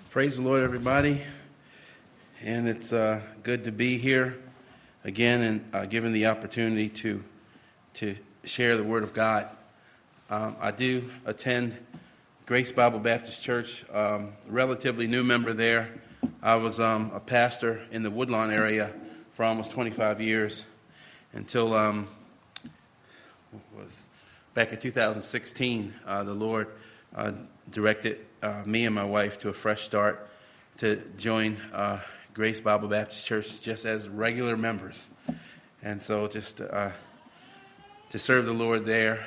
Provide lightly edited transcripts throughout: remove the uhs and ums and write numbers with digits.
Praise the Lord, everybody. And it's good to be here again and given the opportunity to share the Word of God. I do attend Grace Bible Baptist Church, relatively new member there. I was a pastor in the Woodlawn area for almost 25 years until was back in 2016. The Lord directed me and my wife to a fresh start to join Grace Bible Baptist Church just as regular members, and so just to serve the Lord there,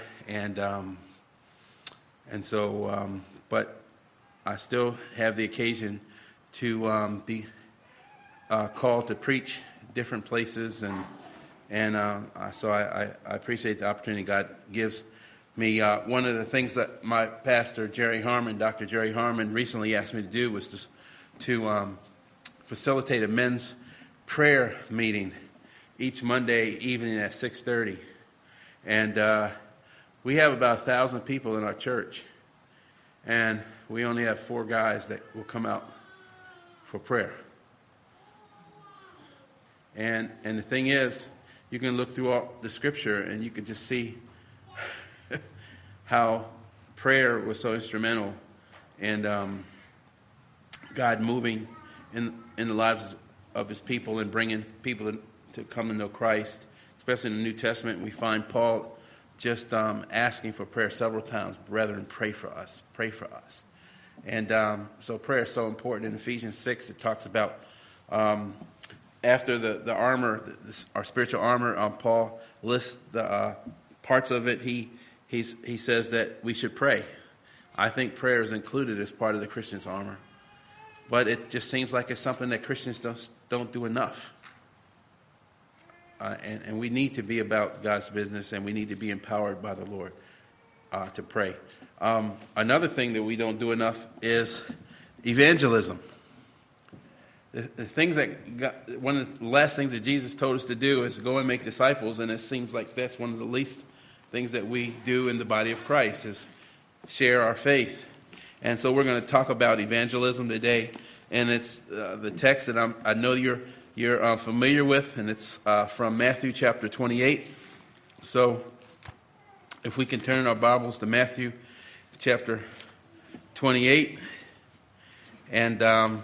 but I still have the occasion to be called to preach different places, so I appreciate the opportunity God gives me. One of the things that my pastor, Dr. Jerry Harmon, recently asked me to do was to facilitate a men's prayer meeting each Monday evening at 6:30. And we have about 1,000 people in our church, and we only have 4 guys that will come out for prayer. And the thing is, you can look through all the scripture and you can just see how prayer was so instrumental in God moving in the lives of his people and bringing people to come to know Christ. Especially in the New Testament, we find Paul just asking for prayer several times. Brethren, pray for us. Pray for us. And so prayer is so important. In Ephesians 6, it talks about after the armor, our spiritual armor, Paul lists the parts of it. He says that we should pray. I think prayer is included as part of the Christian's armor. But it just seems like it's something that Christians don't do enough. And we need to be about God's business, and we need to be empowered by the Lord to pray. Another thing that we don't do enough is evangelism. The things one of the last things that Jesus told us to do is go and make disciples, and it seems like that's one of the least things that we do in the body of Christ is share our faith. And so we're going to talk about evangelism today, and it's the text that I know you're familiar with, and it's from Matthew chapter 28. So if we can turn our Bibles to Matthew chapter 28, and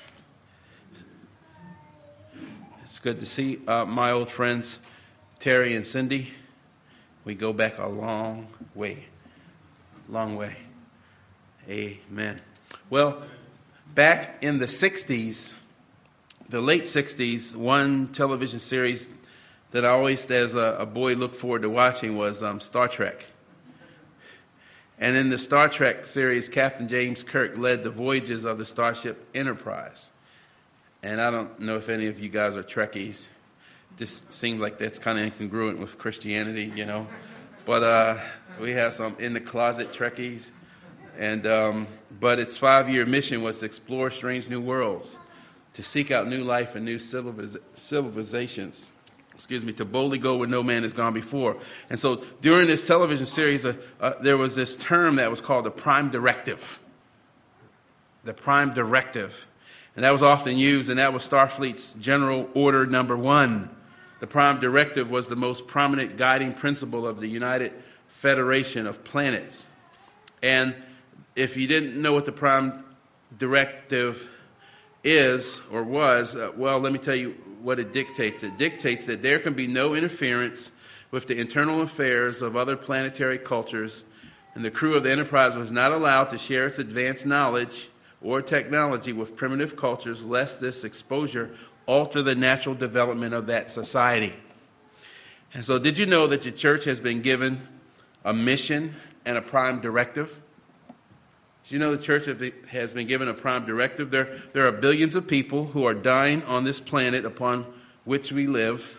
it's good to see my old friends Terry and Cindy. We go back a long way. Long way. Amen. Well, back in the 60s, the late 60s, one television series that I always, as a boy, looked forward to watching was Star Trek. And in the Star Trek series, Captain James Kirk led the voyages of the Starship Enterprise. And I don't know if any of you guys are Trekkies. Just seems like that's kind of incongruent with Christianity, you know. But we have some in-the-closet Trekkies. And but its 5-year mission was to explore strange new worlds, to seek out new life and new civilizations, to boldly go where no man has gone before. And so during this television series, there was this term that was called the Prime Directive. The Prime Directive. And that was often used, and that was Starfleet's General Order Number 1. The Prime Directive was the most prominent guiding principle of the United Federation of Planets. And if you didn't know what the Prime Directive is or was, well, let me tell you what it dictates. It dictates that there can be no interference with the internal affairs of other planetary cultures, and the crew of the Enterprise was not allowed to share its advanced knowledge or technology with primitive cultures, lest this exposure alter the natural development of that society. And so did you know that your church has been given a mission and a prime directive? Did you know the church has been given a prime directive? There are billions of people who are dying on this planet upon which we live.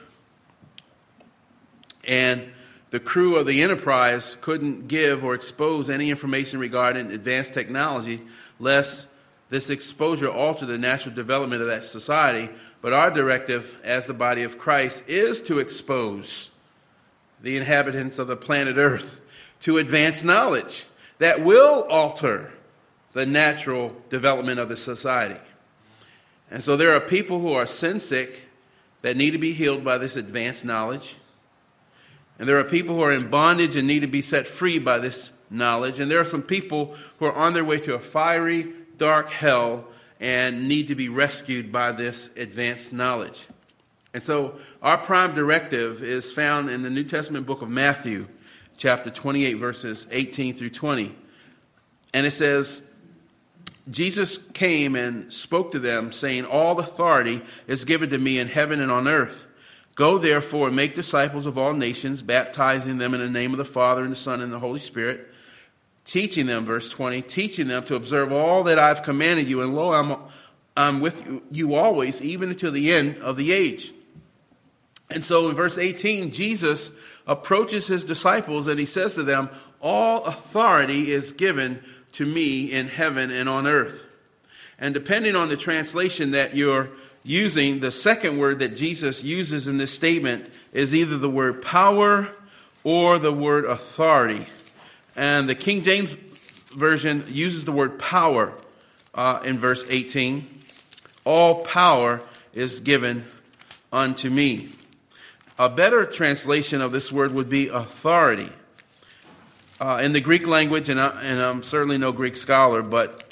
And the crew of the Enterprise couldn't give or expose any information regarding advanced technology, lest this exposure alter the natural development of that society. But our directive as the body of Christ is to expose the inhabitants of the planet Earth to advanced knowledge that will alter the natural development of the society. And so there are people who are sin sick that need to be healed by this advanced knowledge. And there are people who are in bondage and need to be set free by this knowledge. And there are some people who are on their way to a fiery, dark hell and need to be rescued by this advanced knowledge. And so our prime directive is found in the New Testament book of Matthew, chapter 28, verses 18 through 20. And it says, Jesus came and spoke to them, saying, "All authority is given to me in heaven and on earth. Go therefore and make disciples of all nations, baptizing them in the name of the Father and the Son and the Holy Spirit, teaching them," verse 20, "teaching them to observe all that I've commanded you. And lo, I'm with you always, even until the end of the age." And so in verse 18, Jesus approaches his disciples and he says to them, "All authority is given to me in heaven and on earth." And depending on the translation that you're using, the second word that Jesus uses in this statement is either the word power or the word authority. And the King James Version uses the word power in verse 18. "All power is given unto me." A better translation of this word would be authority. In the Greek language, and I'm certainly no Greek scholar, but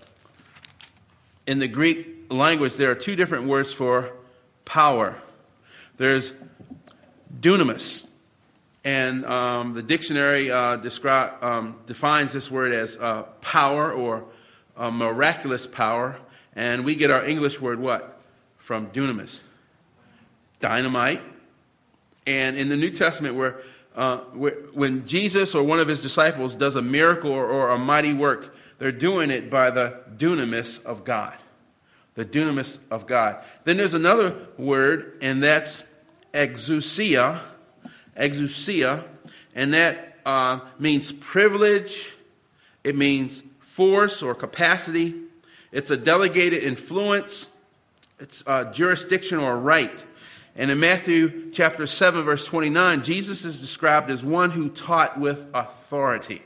in the Greek language, there are two different words for power. There's dunamis, and the dictionary defines this word as power or miraculous power, and we get our English word what? From dunamis, dynamite. And in the New Testament, when Jesus or one of his disciples does a miracle or a mighty work, they're doing it by the dunamis of God. The dunamis of God. Then there's another word, and that's exousia. Exousia. And that means privilege. It means force or capacity. It's a delegated influence. It's jurisdiction or right. And in Matthew chapter 7, verse 29, Jesus is described as one who taught with authority.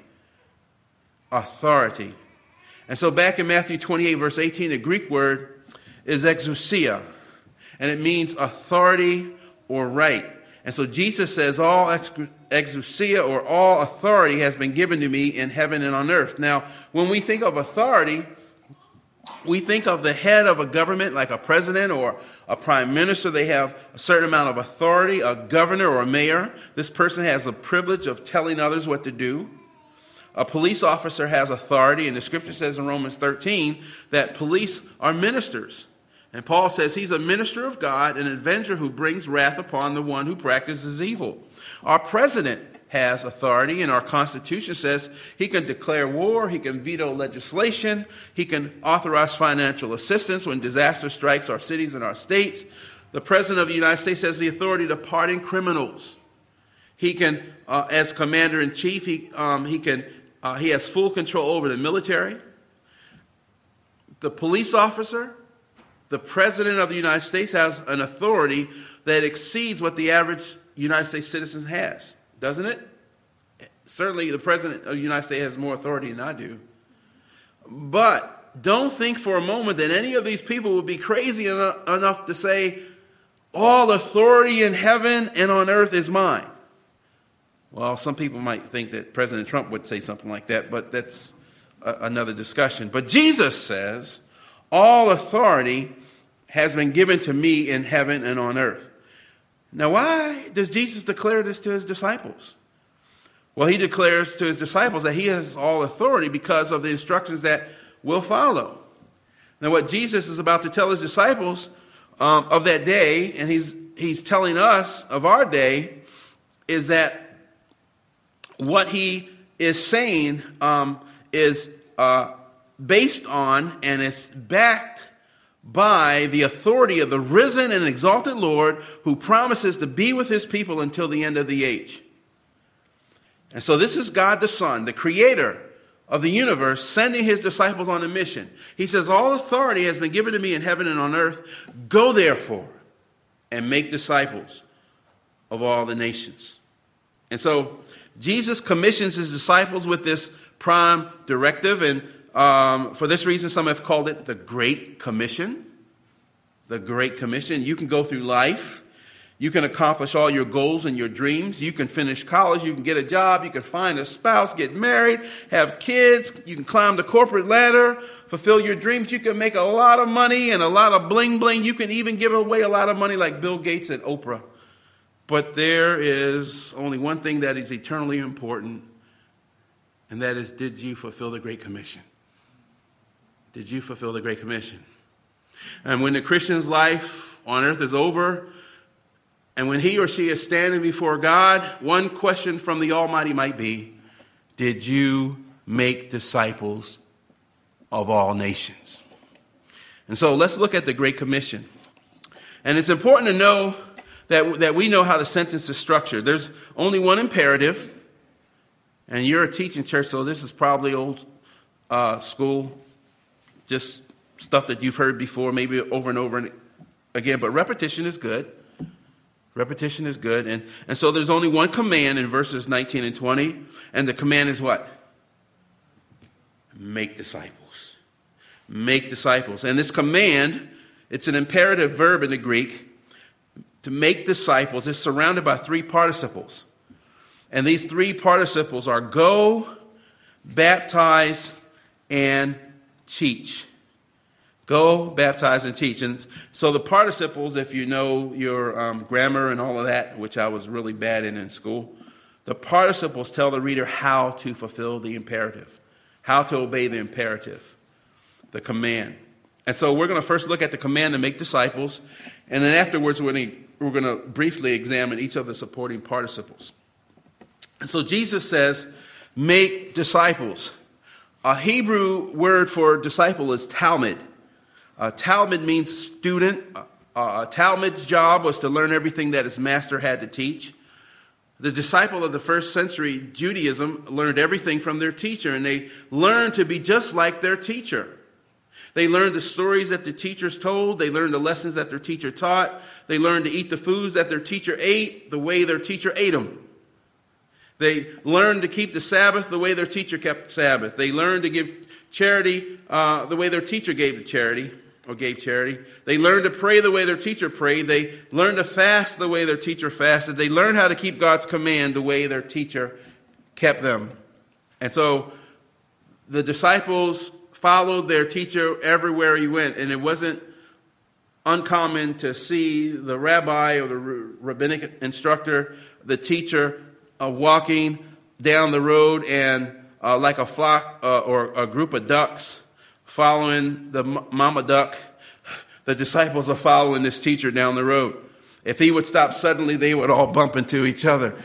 Authority. And so back in Matthew 28, verse 18, the Greek word is exousia. And it means authority or right. And so Jesus says, all exousia or all authority has been given to me in heaven and on earth. Now, when we think of authority, we think of the head of a government like a president or a prime minister. They have a certain amount of authority, a governor or a mayor. This person has the privilege of telling others what to do. A police officer has authority, and the scripture says in Romans 13 that police are ministers. And Paul says he's a minister of God, an avenger who brings wrath upon the one who practices evil. Our president has authority, and our Constitution says he can declare war, he can veto legislation, he can authorize financial assistance when disaster strikes our cities and our states. The President of the United States has the authority to pardon criminals. He can, as Commander-in-Chief, he has full control over the military. The police officer, the President of the United States has an authority that exceeds what the average United States citizen has. Doesn't it? Certainly the President of the United States has more authority than I do. But don't think for a moment that any of these people would be crazy enough to say, all authority in heaven and on earth is mine. Well, some people might think that President Trump would say something like that, but that's another discussion. But Jesus says, all authority has been given to me in heaven and on earth. Now, why does Jesus declare this to his disciples? Well, he declares to his disciples that he has all authority because of the instructions that will follow. Now, what Jesus is about to tell his disciples of that day, and he's telling us of our day, is that what he is saying is based on and is backed by the authority of the risen and exalted Lord who promises to be with his people until the end of the age. And so this is God the Son, the creator of the universe, sending his disciples on a mission. He says, all authority has been given to me in heaven and on earth. Go therefore and make disciples of all the nations. And so Jesus commissions his disciples with this prime directive, and For this reason, some have called it the Great Commission. The Great Commission. You can go through life. You can accomplish all your goals and your dreams. You can finish college. You can get a job. You can find a spouse, get married, have kids. You can climb the corporate ladder, fulfill your dreams. You can make a lot of money and a lot of bling bling. You can even give away a lot of money like Bill Gates and Oprah. But there is only one thing that is eternally important, and that is, did you fulfill the Great Commission? Did you fulfill the Great Commission? And when the Christian's life on earth is over, and when he or she is standing before God, one question from the Almighty might be, did you make disciples of all nations? And so let's look at the Great Commission. And it's important to know that we know how the sentence is structured. There's only one imperative, and you're a teaching church, so this is probably old school, just stuff that you've heard before, maybe over and over again, but repetition is good. Repetition is good. And so there's only one command in verses 19 and 20. And the command is what? Make disciples. Make disciples. And this command, it's an imperative verb in the Greek. To make disciples is surrounded by three participles. And these three participles are go, baptize, and teach. Go, baptize, and teach. And so the participles, if you know your grammar and all of that, which I was really bad in school, the participles tell the reader how to fulfill the imperative, how to obey the imperative, the command. And so we're going to first look at the command to make disciples, and then afterwards we're going to briefly examine each of the supporting participles. And so Jesus says, make disciples. A Hebrew word for disciple is talmid. Talmud means student. Talmud's job was to learn everything that his master had to teach. The disciple of the first century Judaism learned everything from their teacher, and they learned to be just like their teacher. They learned the stories that the teachers told. They learned the lessons that their teacher taught. They learned to eat the foods that their teacher ate the way their teacher ate them. They learned to keep the Sabbath the way their teacher kept Sabbath. They learned to give charity the way their teacher gave the charity. Or gave charity. They learned to pray the way their teacher prayed. They learned to fast the way their teacher fasted. They learned how to keep God's command the way their teacher kept them. And so the disciples followed their teacher everywhere he went. And it wasn't uncommon to see the rabbi or the rabbinic instructor, the teacher, walking down the road and like a flock or a group of ducks following the mama duck, the disciples are following this teacher down the road. If he would stop suddenly, they would all bump into each other.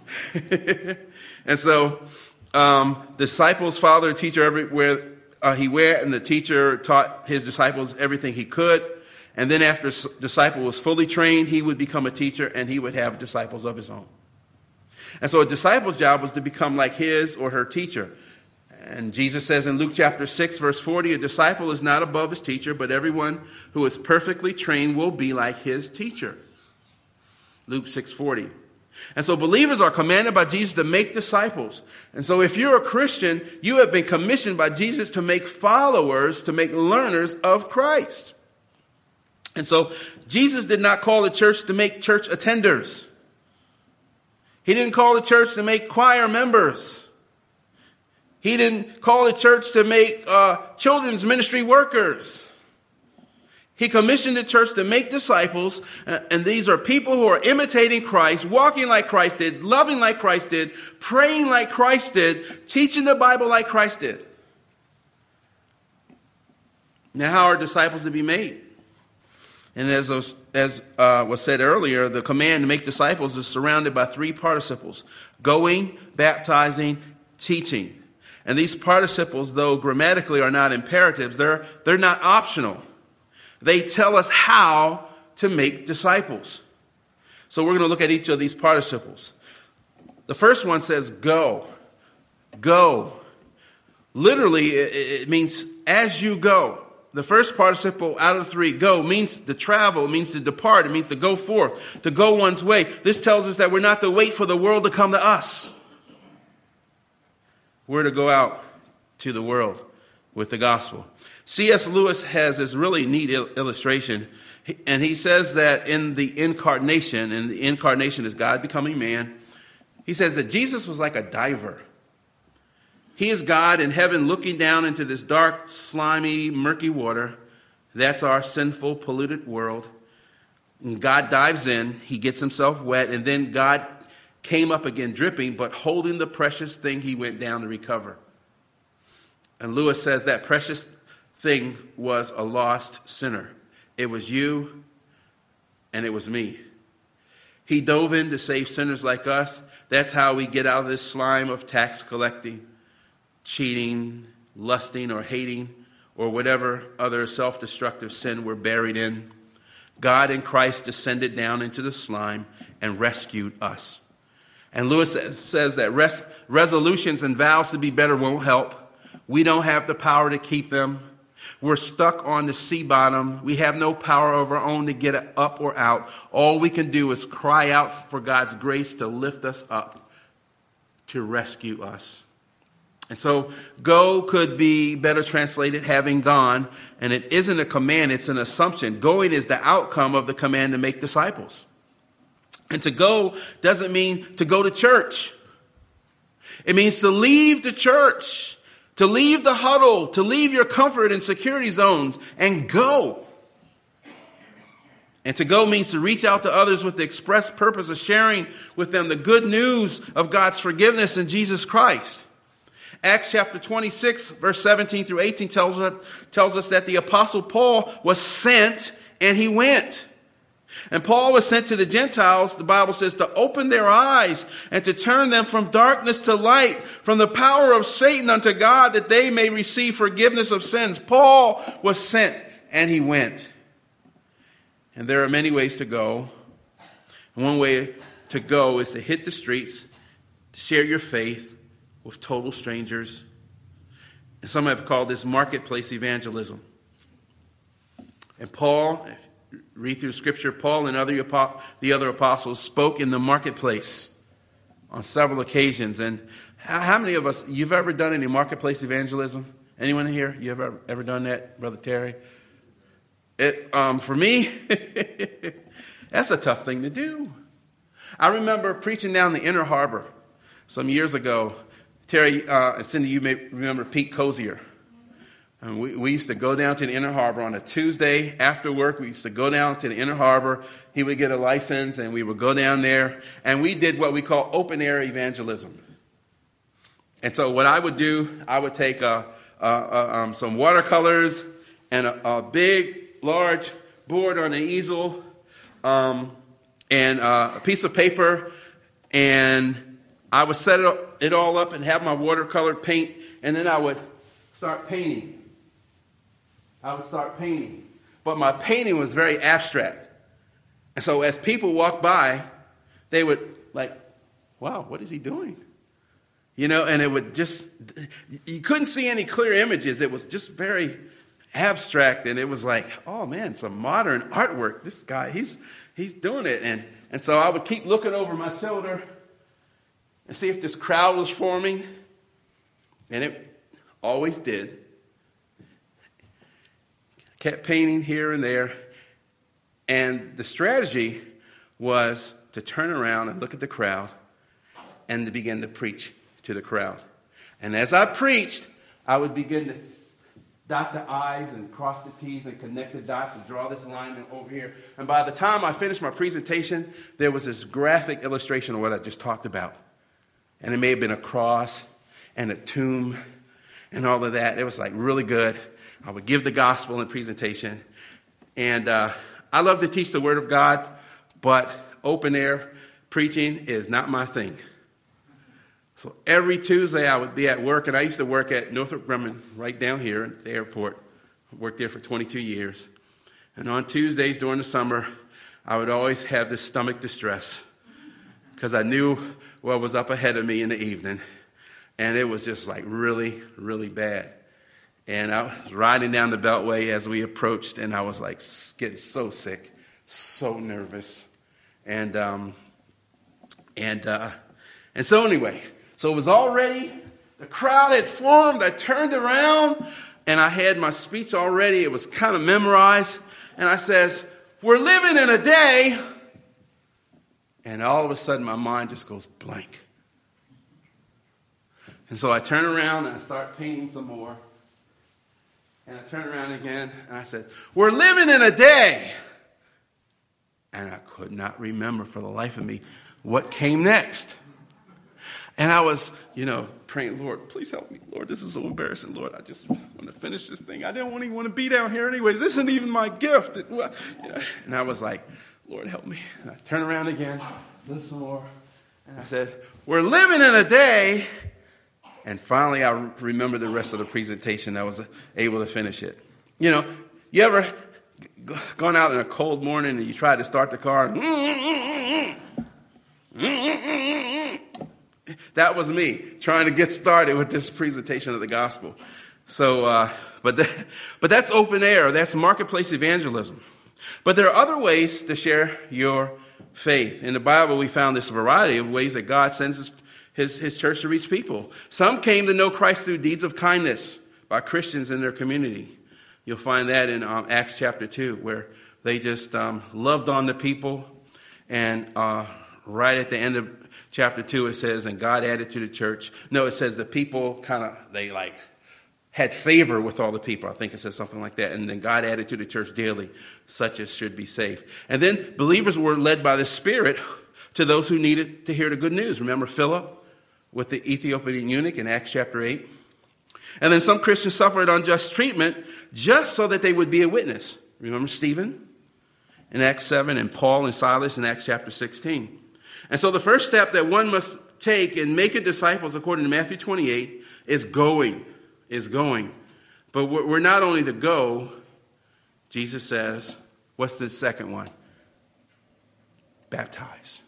And so disciples follow their teacher everywhere he went, and the teacher taught his disciples everything he could. And then after the disciple was fully trained, he would become a teacher, and he would have disciples of his own. And so a disciple's job was to become like his or her teacher. And Jesus says in Luke chapter 6, verse 40, a disciple is not above his teacher, but everyone who is perfectly trained will be like his teacher. Luke 6:40. And so believers are commanded by Jesus to make disciples. And so if you're a Christian, you have been commissioned by Jesus to make followers, to make learners of Christ. And so Jesus did not call the church to make church attenders. He didn't call the church to make choir members. He didn't call the church to make children's ministry workers. He commissioned the church to make disciples, and these are people who are imitating Christ, walking like Christ did, loving like Christ did, praying like Christ did, teaching the Bible like Christ did. Now, how are disciples to be made? And as was said earlier, the command to make disciples is surrounded by three participles: going, baptizing, teaching. And these participles, though grammatically are not imperatives, they're not optional. They tell us how to make disciples. So we're going to look at each of these participles. The first one says go. Go. Literally, it means as you go. The first participle out of the three, go, means to travel, it means to depart, it means to go forth, to go one's way. This tells us that we're not to wait for the world to come to us. We're to go out to the world. with the gospel. C.S. Lewis has this really neat illustration, and he says that in the incarnation, and the incarnation is God becoming man, he says that Jesus was like a diver. He is God in heaven looking down into this dark, slimy, murky water. That's our sinful, polluted world. And God dives in, he gets himself wet, and then God came up again dripping, but holding the precious thing he went down to recover. And Lewis says that precious thing was a lost sinner. It was you and it was me. He dove in to save sinners like us. That's how we get out of this slime of tax collecting, cheating, lusting, or hating, or whatever other self-destructive sin we're buried in. God in Christ descended down into the slime and rescued us. And Lewis says that resolutions and vows to be better won't help. We don't have the power to keep them. We're stuck on the sea bottom. We have no power of our own to get up or out. All we can do is cry out for God's grace to lift us up, to rescue us. And so go could be better translated having gone, and it isn't a command, it's an assumption. Going is the outcome of the command to make disciples. And to go doesn't mean to go to church. It means to leave the church, to leave the huddle, to leave your comfort and security zones and go. And to go means to reach out to others with the express purpose of sharing with them the good news of God's forgiveness in Jesus Christ. Acts chapter 26, verse 17 through 18 tells us that the Apostle Paul was sent and he went. And Paul was sent to the Gentiles, the Bible says, to open their eyes and to turn them from darkness to light, from the power of Satan unto God, that they may receive forgiveness of sins. Paul was sent and he went. And there are many ways to go. And one way to go is to hit the streets, to share your faith with total strangers. And some have called this marketplace evangelism. And Paul, if you read through Scripture, Paul and the other apostles spoke in the marketplace on several occasions. And how many of us, you've ever done any marketplace evangelism? Anyone here? You ever done that, Brother Terry? For me, that's a tough thing to do. I remember preaching down the Inner Harbor some years ago. Terry and Cindy, you may remember Pete Cozier. And we used to go down to the Inner Harbor on a Tuesday after work. We used to go down to the Inner Harbor. He would get a license, and we would go down there. And we did what we call open-air evangelism. And so what I would do, I would take some watercolors and a big, large board on an easel and a piece of paper, and I would set it all up and have my watercolor paint, and then I would start painting. But my painting was very abstract. And so as people walked by, they would like, wow, what is he doing? You know, and it would just, you couldn't see any clear images. It was just very abstract, and it was like, oh man, some modern artwork. This guy, he's doing it. And so I would keep looking over my shoulder and see if this crowd was forming. And it always did. Kept painting here and there. And the strategy was to turn around and look at the crowd and to begin to preach to the crowd. And as I preached, I would begin to dot the I's and cross the T's and connect the dots and draw this line over here. And by the time I finished my presentation, there was this graphic illustration of what I just talked about. And it may have been a cross and a tomb and all of that. It was like really good. I would give the gospel in presentation. And I love to teach the Word of God, but open air preaching is not my thing. So every Tuesday I would be at work, and I used to work at Northrop Grumman right down here at the airport. I worked there for 22 years. And on Tuesdays during the summer, I would always have this stomach distress because I knew what was up ahead of me in the evening. And it was just like really, really bad. And I was riding down the Beltway as we approached, and I was like getting so sick, so nervous. And so anyway, so it was already, the crowd had formed. I turned around, and I had my speech already. It was kind of memorized. And I says, we're living in a day. And all of a sudden, my mind just goes blank. And so I turn around and I start painting some more. And I turn around again and I said, we're living in a day. And I could not remember for the life of me what came next. And I was, praying, Lord, please help me. Lord, this is so embarrassing. Lord, I just want to finish this thing. I don't even want to be down here anyways. This isn't even my gift. And I was like, Lord, help me. And I turn around again, listen more. And I said, we're living in a day. And finally, I remember the rest of the presentation. I was able to finish it. You ever gone out in a cold morning and you try to start the car? That was me trying to get started with this presentation of the gospel. So, but that's open air. That's marketplace evangelism. But there are other ways to share your faith. In the Bible, we found this variety of ways that God sends his church to reach people. Some came to know Christ through deeds of kindness by Christians in their community. You'll find that in Acts chapter 2, where they just loved on the people. And right at the end of chapter 2, it says, and God added to the church. No, it says the people they had favor with all the people. I think it says something like that. And then God added to the church daily, such as should be saved. And then believers were led by the Spirit to those who needed to hear the good news. Remember Philip with the Ethiopian eunuch in Acts chapter 8? And then some Christians suffered unjust treatment just so that they would be a witness. Remember Stephen in Acts 7 and Paul and Silas in Acts chapter 16. And so the first step that one must take in making disciples, according to Matthew 28, is going. But we're not only to go, Jesus says, what's the second one? Baptize.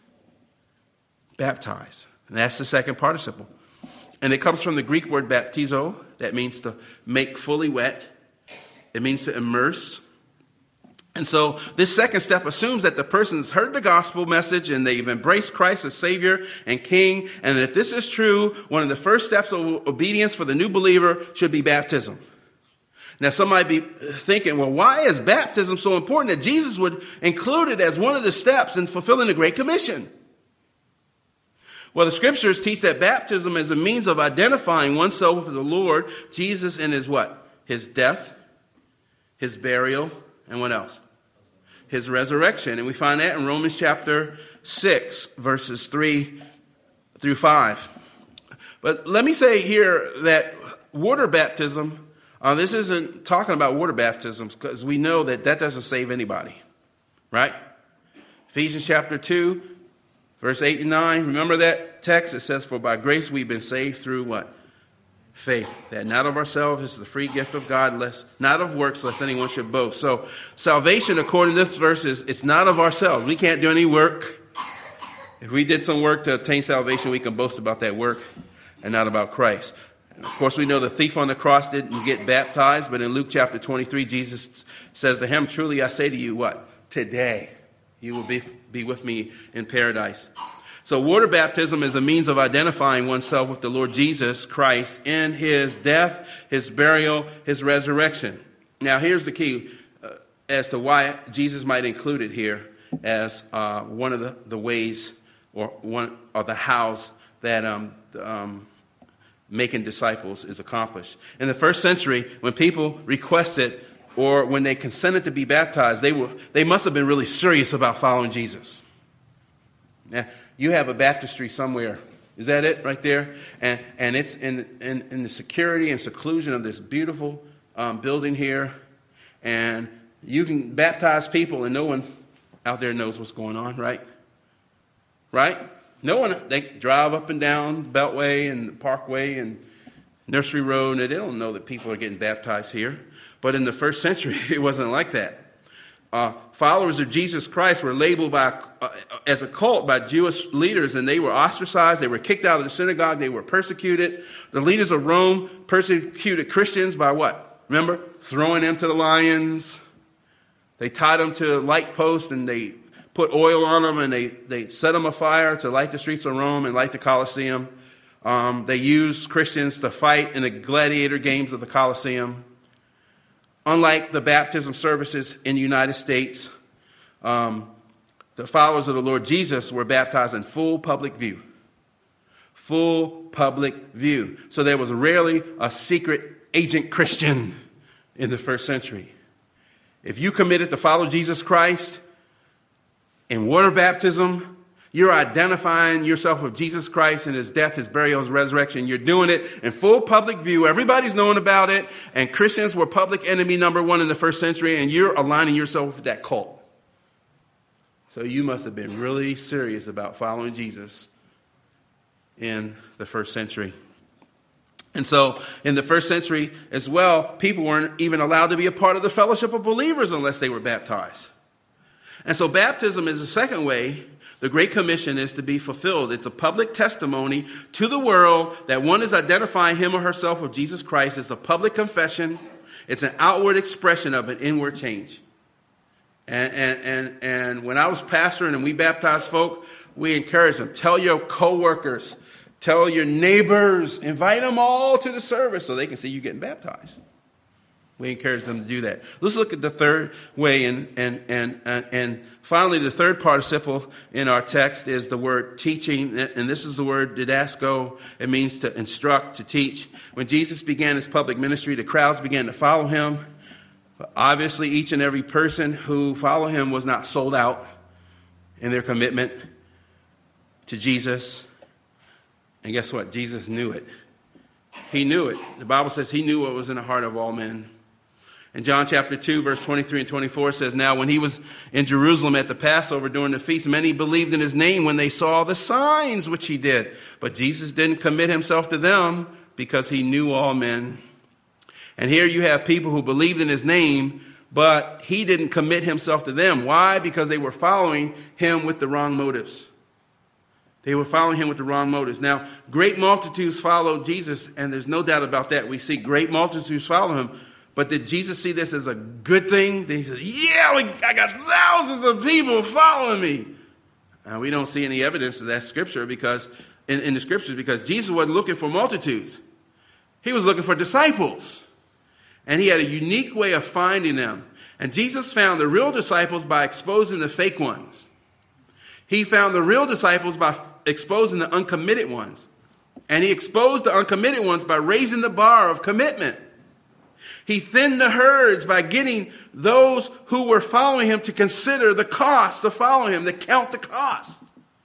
Baptize. And that's the second participle. And it comes from the Greek word baptizo. That means to make fully wet. It means to immerse. And so this second step assumes that the person's heard the gospel message and they've embraced Christ as Savior and King. And if this is true, one of the first steps of obedience for the new believer should be baptism. Now, some might be thinking, well, why is baptism so important that Jesus would include it as one of the steps in fulfilling the Great Commission? Well, the scriptures teach that baptism is a means of identifying oneself with the Lord Jesus in his what? His death, his burial, and what else? His resurrection. And we find that in Romans chapter 6, verses 3 through 5. But let me say here that water baptism, this isn't talking about water baptisms, because we know that doesn't save anybody. Right? Ephesians chapter 2, verse 8 and 9. Remember that text? It says, for by grace we've been saved through what? Faith, that not of ourselves is the free gift of God, not of works, lest anyone should boast. So salvation, according to this verse, it's not of ourselves. We can't do any work. If we did some work to obtain salvation, we can boast about that work and not about Christ. And of course, we know the thief on the cross didn't get baptized, but in Luke chapter 23, Jesus says to him, truly I say to you, what? Today you will be with me in paradise. So water baptism is a means of identifying oneself with the Lord Jesus Christ in his death, his burial, his resurrection. Now, here's the key as to why Jesus might include it here as one of the ways or one of the hows that making disciples is accomplished. In the first century, when people requested or when they consented to be baptized, they must have been really serious about following Jesus. Now, you have a baptistry somewhere. Is that it right there? And it's in the security and seclusion of this beautiful building here. And you can baptize people and no one out there knows what's going on, right? Right? No one, they drive up and down Beltway and the Parkway and Nursery Road, and they don't know that people are getting baptized here. But in the first century, it wasn't like that. Followers of Jesus Christ were labeled as a cult by Jewish leaders, and they were ostracized. They were kicked out of the synagogue. They were persecuted. The leaders of Rome persecuted Christians by what? Remember? Throwing them to the lions. They tied them to light posts, and they put oil on them, and they set them afire to light the streets of Rome and light the Colosseum. They used Christians to fight in the gladiator games of the Colosseum. Unlike the baptism services in the United States, the followers of the Lord Jesus were baptized in full public view. Full public view. So there was rarely a secret agent Christian in the first century. If you committed to follow Jesus Christ in water baptism, you're identifying yourself with Jesus Christ and his death, his burial, his resurrection. You're doing it in full public view. Everybody's knowing about it. And Christians were public enemy number one in the first century. And you're aligning yourself with that cult. So you must have been really serious about following Jesus in the first century. And so in the first century as well, people weren't even allowed to be a part of the fellowship of believers unless they were baptized. And so baptism is the second way the Great Commission is to be fulfilled. It's a public testimony to the world that one is identifying him or herself with Jesus Christ. It's a public confession. It's an outward expression of an inward change. And when I was pastoring and we baptized folk, we encouraged them. Tell your coworkers, tell your neighbors, invite them all to the service so they can see you getting baptized. We encourage them to do that. Let's look at the third way, and finally, the third participle in our text is the word teaching, and this is the word didasko. It means to instruct, to teach. When Jesus began his public ministry, the crowds began to follow him. But obviously, each and every person who followed him was not sold out in their commitment to Jesus. And guess what? Jesus knew it. He knew it. The Bible says he knew what was in the heart of all men. In John chapter 2, verse 23 and 24 says, now when he was in Jerusalem at the Passover during the feast, many believed in his name when they saw the signs which he did. But Jesus didn't commit himself to them because he knew all men. And here you have people who believed in his name, but he didn't commit himself to them. Why? Because they were following him with the wrong motives. They were following him with the wrong motives. Now, great multitudes followed Jesus, and there's no doubt about that. We see great multitudes follow him. But did Jesus see this as a good thing? Then he says, yeah, I got thousands of people following me. We don't see any evidence of that scripture because in the scriptures, because Jesus wasn't looking for multitudes. He was looking for disciples. And he had a unique way of finding them. And Jesus found the real disciples by exposing the fake ones. He found the real disciples by exposing the uncommitted ones. And he exposed the uncommitted ones by raising the bar of commitment. He thinned the herds by getting those who were following him to consider the cost of following him, to count the cost.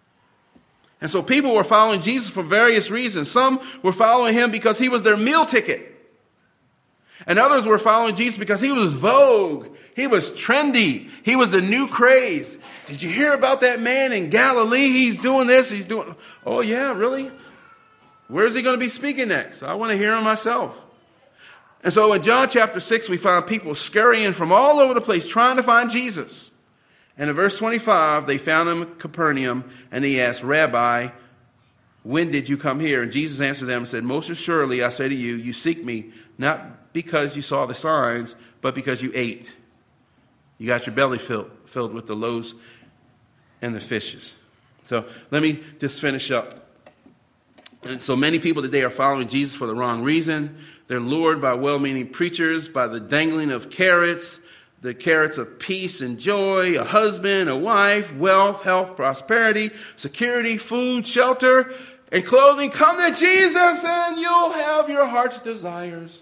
And so people were following Jesus for various reasons. Some were following him because he was their meal ticket. And others were following Jesus because he was vogue. He was trendy. He was the new craze. Did you hear about that man in Galilee? He's doing this. He's doing. Oh, yeah, really? Where's he going to be speaking next? I want to hear him myself. And so in John chapter 6, we find people scurrying from all over the place trying to find Jesus. And in verse 25, they found him at Capernaum, and he asked, Rabbi, when did you come here? And Jesus answered them and said, most assuredly, I say to you, you seek me, not because you saw the signs, but because you ate. You got your belly filled with the loaves and the fishes. So let me just finish up. And so many people today are following Jesus for the wrong reason. They're lured by well-meaning preachers, by the dangling of carrots, the carrots of peace and joy, a husband, a wife, wealth, health, prosperity, security, food, shelter, and clothing. Come to Jesus and you'll have your heart's desires.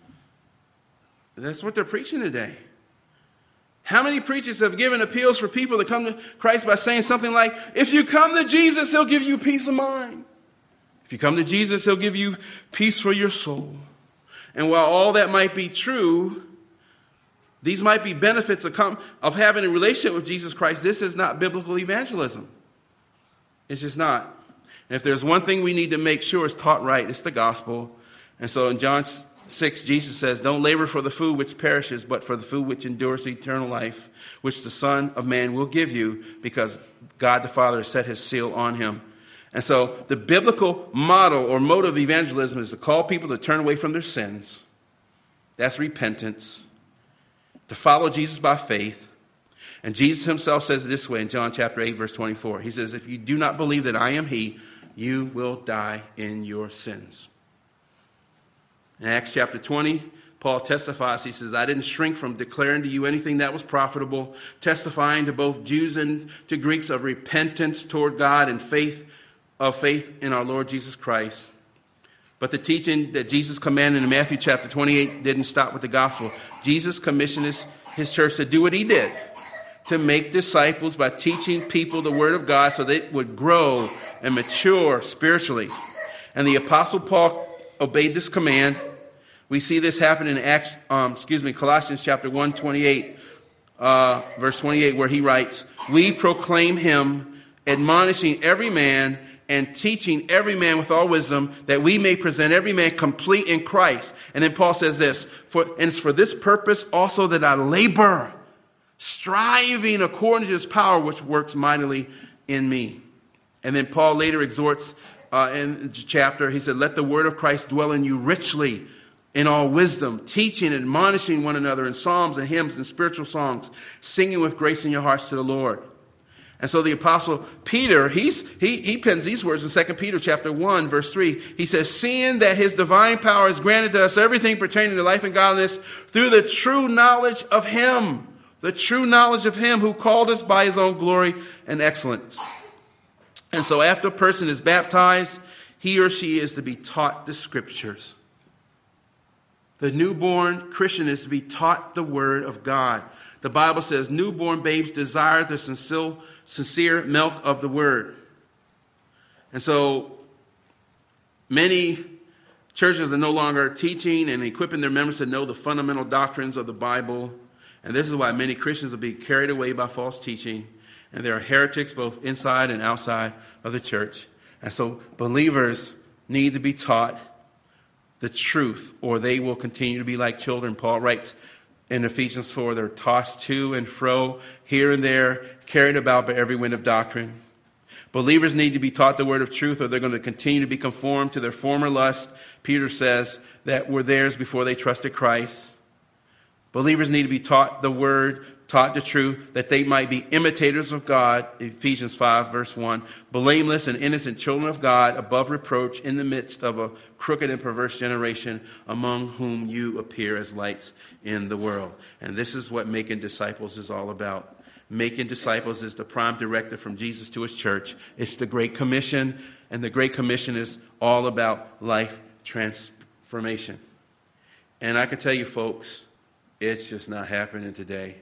That's what they're preaching today. How many preachers have given appeals for people to come to Christ by saying something like, if you come to Jesus, he'll give you peace of mind. If you come to Jesus, he'll give you peace for your soul. And while all that might be true, these might be benefits of having a relationship with Jesus Christ. This is not biblical evangelism. It's just not. And if there's one thing we need to make sure is taught right, it's the gospel. And so in John 6, Jesus says, don't labor for the food which perishes, but for the food which endures eternal life, which the Son of Man will give you, because God the Father has set his seal on him. And so the biblical model or mode of evangelism is to call people to turn away from their sins. That's repentance. To follow Jesus by faith. And Jesus himself says it this way in John chapter 8, verse 24. He says, if you do not believe that I am he, you will die in your sins. In Acts chapter 20, Paul testifies, he says, I didn't shrink from declaring to you anything that was profitable, testifying to both Jews and to Greeks of repentance toward God and faith in our Lord Jesus Christ. But the teaching that Jesus commanded in Matthew chapter 28 didn't stop with the gospel. Jesus commissioned his church to do what he did, to make disciples by teaching people the word of God so they would grow and mature spiritually. And the Apostle Paul obeyed this command. We see this happen in Colossians chapter 1, 28, verse 28, where he writes, we proclaim him, admonishing every man and teaching every man with all wisdom, that we may present every man complete in Christ. And then Paul says this, and it's for this purpose also that I labor, striving according to his power, which works mightily in me. And then Paul later exhorts in the chapter, he said, let the word of Christ dwell in you richly in all wisdom, teaching and admonishing one another in psalms and hymns and spiritual songs, singing with grace in your hearts to the Lord. And so the apostle Peter, he pens these words in 2 Peter chapter 1, verse 3. He says, seeing that his divine power has granted to us everything pertaining to life and godliness through the true knowledge of him who called us by his own glory and excellence. And so after a person is baptized, he or she is to be taught the scriptures. The newborn Christian is to be taught the word of God. The Bible says newborn babes desire the sincere milk of the word. And so many churches are no longer teaching and equipping their members to know the fundamental doctrines of the Bible. And this is why many Christians will be carried away by false teaching. And there are heretics both inside and outside of the church. And so believers need to be taught the truth, or they will continue to be like children. Paul writes in Ephesians 4, they're tossed to and fro, here and there, carried about by every wind of doctrine. Believers need to be taught the word of truth, or they're going to continue to be conformed to their former lust, Peter says, that were theirs before they trusted Christ. Believers need to be taught the word, taught the truth, that they might be imitators of God, Ephesians 5, verse 1, blameless and innocent children of God, above reproach in the midst of a crooked and perverse generation, among whom you appear as lights in the world. And this is what making disciples is all about. Making disciples is the prime directive from Jesus to his church. It's the Great Commission, and the Great Commission is all about life transformation. And I can tell you, folks, it's just not happening today.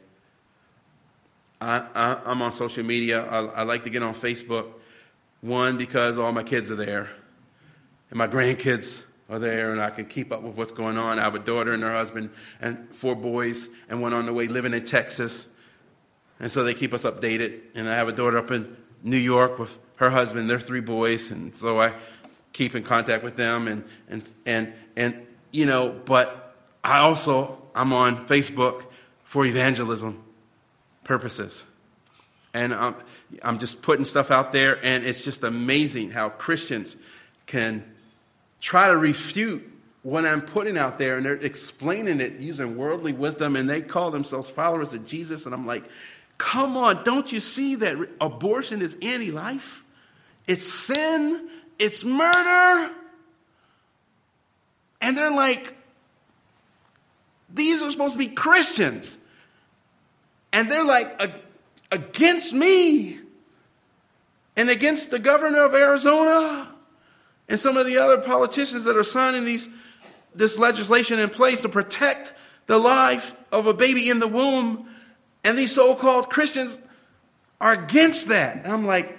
I'm on social media. I like to get on Facebook. One, because all my kids are there. And my grandkids are there, and I can keep up with what's going on. I have a daughter and her husband and 4 boys, and one on the way living in Texas. And so they keep us updated. And I have a daughter up in New York with her husband and their 3 boys. And so I keep in contact with them. And you know, but I'm on Facebook for evangelism purposes. And I'm just putting stuff out there, and it's just amazing how Christians can try to refute what I'm putting out there, and they're explaining it using worldly wisdom, and they call themselves followers of Jesus, and I'm like, come on, don't you see that abortion is anti-life? It's sin, it's murder. And they're like, these are supposed to be Christians. And they're like against me and against the governor of Arizona and some of the other politicians that are signing this legislation in place to protect the life of a baby in the womb. And these so-called Christians are against that. And I'm like,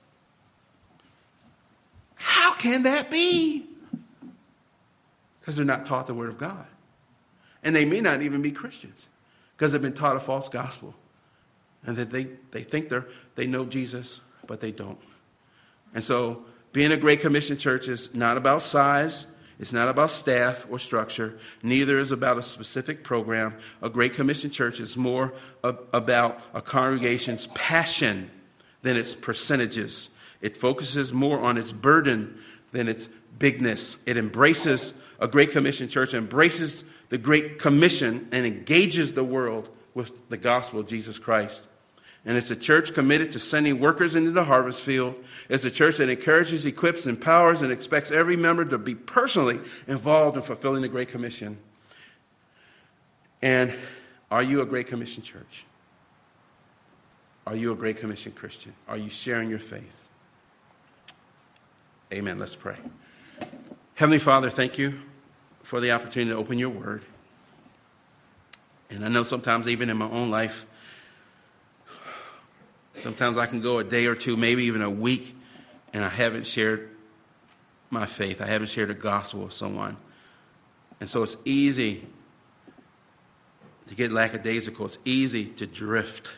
how can that be? Because they're not taught the word of God. And they may not even be Christians, because they've been taught a false gospel. And that they think they know Jesus, but they don't. And so being a Great Commission church is not about size. It's not about staff or structure. Neither is about a specific program. A Great Commission church is more about a congregation's passion than its percentages. It focuses more on its burden than its bigness. A Great Commission church embraces the Great Commission and engages the world with the gospel of Jesus Christ. And it's a church committed to sending workers into the harvest field. It's a church that encourages, equips, empowers, and expects every member to be personally involved in fulfilling the Great Commission. And are you a Great Commission church? Are you a Great Commission Christian? Are you sharing your faith? Amen. Let's pray. Heavenly Father, thank you for the opportunity to open your word. And I know sometimes even in my own life, sometimes I can go a day or two, maybe even a week, and I haven't shared my faith. I haven't shared the gospel with someone. And so it's easy to get lackadaisical. It's easy to drift.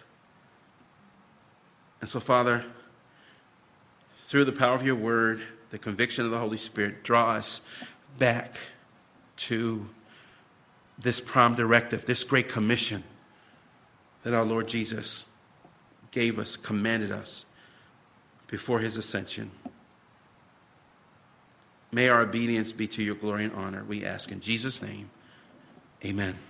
And so, Father, through the power of your word, the conviction of the Holy Spirit, draw us back to this prime directive, this great commission that our Lord Jesus gave us, commanded us before his ascension. May our obedience be to your glory and honor, we ask in Jesus' name. Amen.